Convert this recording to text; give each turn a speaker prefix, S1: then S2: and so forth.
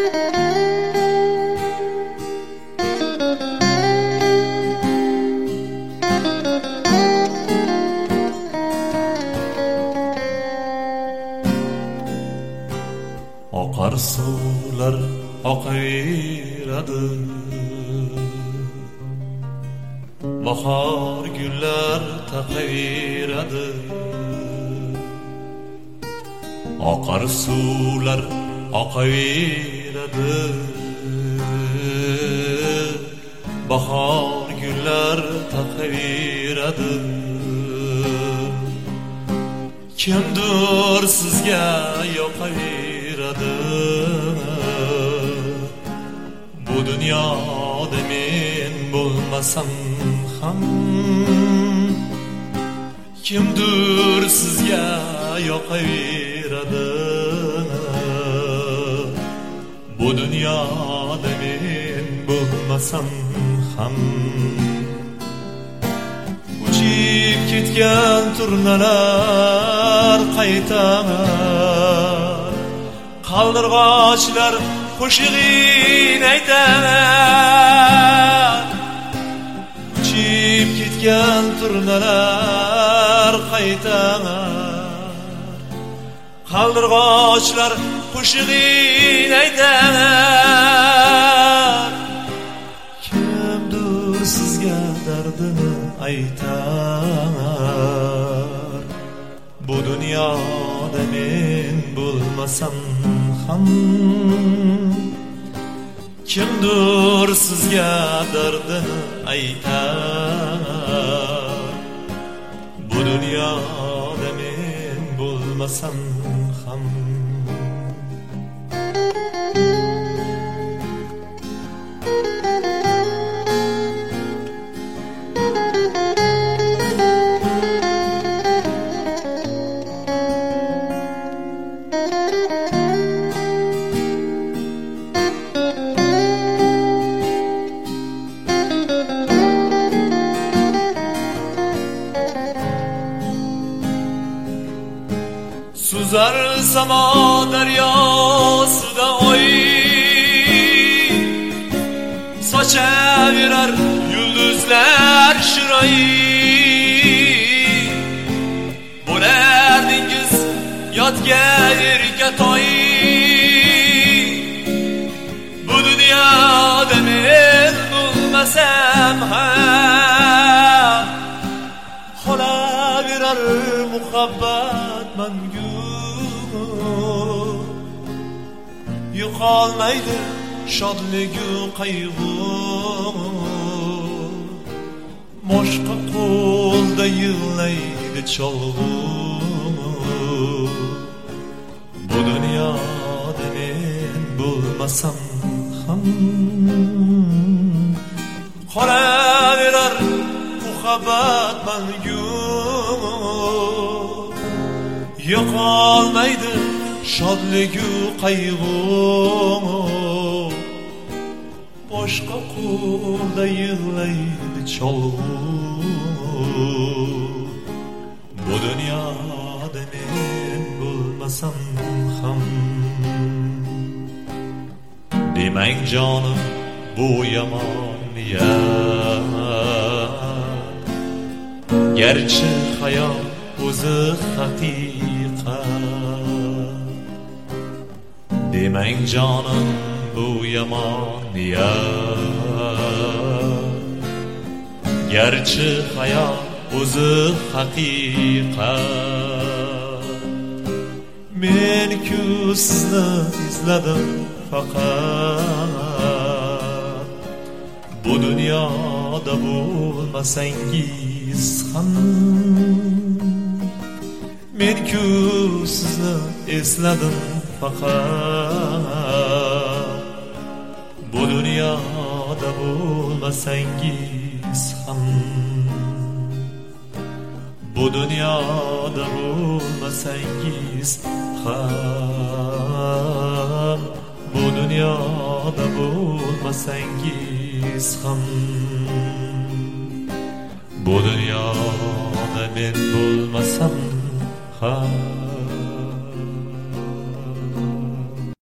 S1: Oqar suvlar oqaveradi, bahor gullar taqaveradi. Oqar suvlar oqaveradi, bahor gullar taqaveradi. Kimdir sizga yoqaveradi, bu dunyoda men bo'lmasam ham. Kimdir sizga yoqaveradi, bu dunyoda men bo'lmasam ham. Uchib ketgan turnalar qaytar, qaldirg'ochlar qo'shig'in aytar. Uchib ketgan turnalar qaytar, qaldirg'ochlar qo'shig'in aytar. Kimdir sizga dardini aytar, bu dunyoda men bo'lmasam ham. Kimdir sizga dardini aytar, bu dunyoda men bo'lmasam ham. Suzar samo daryosida oy, sochaverar yulduzlar shiroyi. Bo'lardingiz yotga yerga toy, bu dunyoda men bo'lmasam ham. Qolaverar muhabbat mangu, yo'qolmaydi shodligu qayg'u. Boshqa qo'lda yig'laydi cholg'u, bu dunyoda men bo'lmasam ham. Qolaverar muhabbat mangu, yo'qolmaydi shodligu qayg'u. Boshqa qo'lda yig'laydi cholg'u, bu dunyoda men bo'lmasam ham. Demang jonim bu yomon niyat, garchi hayot o'zi haqiqat. Demang jonim bu yomon niyat, garchi hayot o'zi haqiqat. Men-ku sizni izladim faqat, bu dunyoda bo'lmasangiz ham. Men-ku sizni esladim faqat, bu dunyoda bo'lmasangiz ham. Bu dunyoda bo'lmasangiz ham, bu dunyoda bo'lmasangiz ham. Bu dunyoda men bo'lmasam ham.